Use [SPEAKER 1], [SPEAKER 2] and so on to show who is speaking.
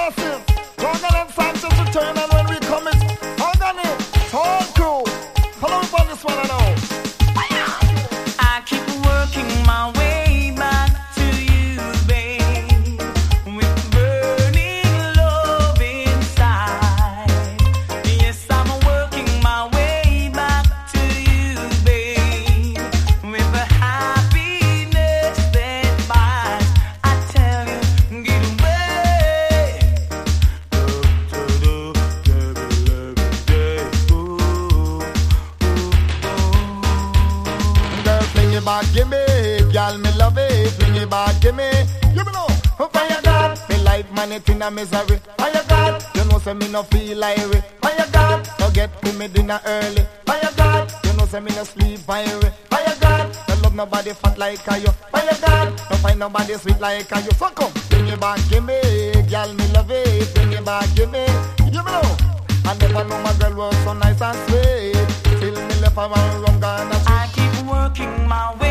[SPEAKER 1] massive. Jordan and Sanchez return, and when we come, it's organic. Tall crew. Follow me on this one, I know.
[SPEAKER 2] I keep working my way back to you, babe, with burning love inside. Yes, I'm working my way back to you, babe, with the happiness that buys. I tell you, get away.
[SPEAKER 1] Girl, fling it back, give me. Girl, me love it. Fling it back, give me. You know. Fire God, me life man it in a misery. Fire God, you know say me no feel like it. Fire God, no get to me dinner early. Fire God, you know say me no sleep fire. Fire God, no love nobody fat like you. Fire God, no find nobody sweet like you. So come, bring it back, give me. Girl, me love it. Bring it back, give me. You know. I never know my girl was so nice and sweet. Till me left her and run gone.
[SPEAKER 2] I keep working my way